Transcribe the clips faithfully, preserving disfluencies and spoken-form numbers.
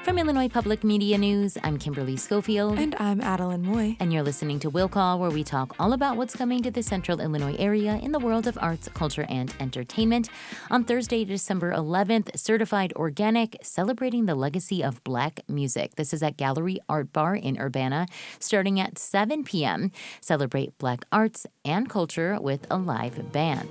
From Illinois Public Media News, I'm Kimberly Schofield. And I'm Adeline Moy. And you're listening to Will Call, where we talk all about what's coming to the Central Illinois area in the world of arts, culture, and entertainment. On Thursday, December eleventh, Certified Organic, celebrating the legacy of Black music. This is at Gallery Art Bar in Urbana, starting at seven p.m. Celebrate Black arts and culture with a live band.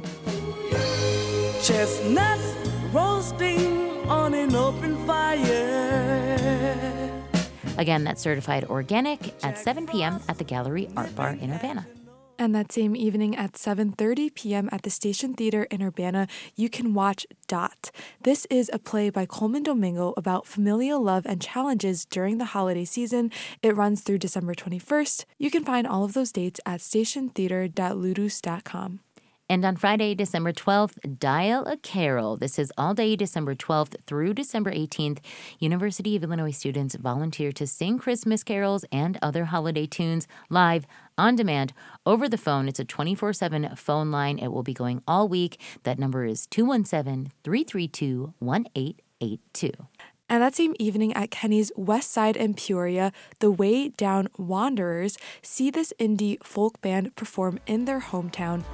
Chestnuts roasting on an open fire. Again, that's Certified Organic at seven p.m. at the Gallery Art Bar in Urbana. And that same evening at seven thirty p.m. at the Station Theater in Urbana, you can watch Dot. This is a play by Coleman Domingo about familial love and challenges during the holiday season. It runs through December twenty-first. You can find all of those dates at station theater dot ludus dot com. And on Friday, December twelfth, Dial a Carol. This is all day December twelfth through December eighteenth. University of Illinois students volunteer to sing Christmas carols and other holiday tunes live, on demand, over the phone. It's a twenty-four seven phone line. It will be going all week. That number is two one seven, three three two, one eight eight two. And that same evening at Kenny's West Side in Peoria, the Way Down Wanderers see this indie folk band perform in their hometown.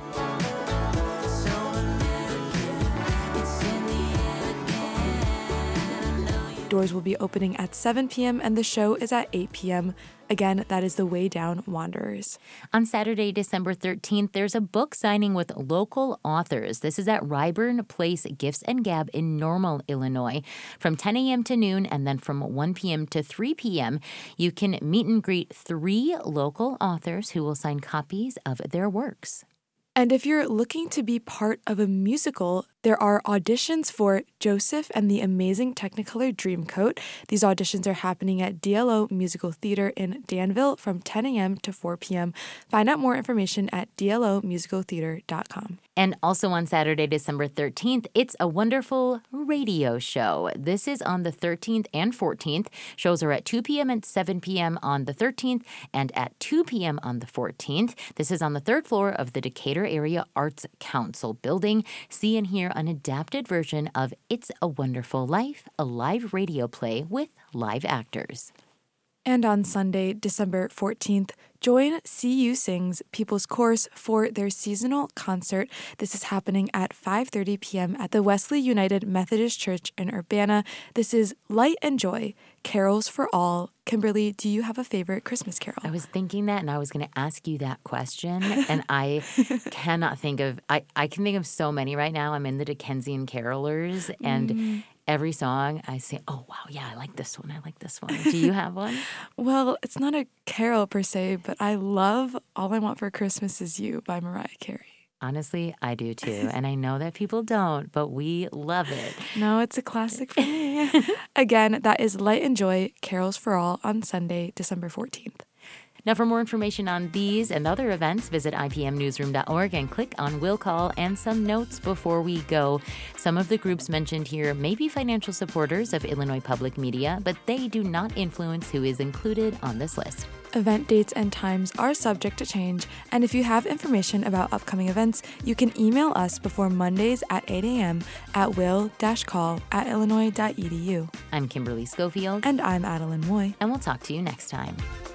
Doors will be opening at seven p.m. and the show is at eight p.m. Again, that is the Way Down Wanderers. On Saturday, December thirteenth, there's a book signing with local authors. This is at Ryburn Place Gifts and Gab in Normal, Illinois. From ten a.m. to noon and then from one p.m. to three p.m., you can meet and greet three local authors who will sign copies of their works. And if you're looking to be part of a musical, there are auditions for Joseph and the Amazing Technicolor Dreamcoat. These auditions are happening at D L O Musical Theater in Danville from ten a.m. to four p.m. Find out more information at d l o musical theater dot com. And also on Saturday, December thirteenth, It's a Wonderful Radio Show. This is on the thirteenth and fourteenth. Shows are at two p.m. and seven p.m. on the thirteenth and at two p.m. on the fourteenth. This is on the third floor of the Decatur Area Arts Council building. See and hear an adapted version of It's a Wonderful Life, a live radio play with live actors. And on Sunday, December fourteenth, join C U Sings People's Chorus for their seasonal concert. This is happening at five thirty p.m. at the Wesley United Methodist Church in Urbana. This is Light and Joy, Carols for All. Kimberly, do you have a favorite Christmas carol? I was thinking that, and I was going to ask you that question, and I cannot think of, I, I can think of so many right now. I'm in the Dickensian carolers, and mm. every song I say, oh, wow, yeah, I like this one, I like this one. Do you have one? Well, it's not a carol per se, but I love All I Want for Christmas Is You by Mariah Carey. Honestly, I do too. And I know that people don't, but we love it. No, it's a classic for me. Again, that is Light and Joy, Carols for All on Sunday, December fourteenth. Now, for more information on these and other events, visit i p m newsroom dot org and click on Will Call. And some notes before we go. Some of the groups mentioned here may be financial supporters of Illinois Public Media, but they do not influence who is included on this list. Event dates and times are subject to change, and if you have information about upcoming events, you can email us before Mondays at eight a.m. at will dash call at illinois dot e d u. I'm Kimberly Schofield. And I'm Adeline Moy. And we'll talk to you next time.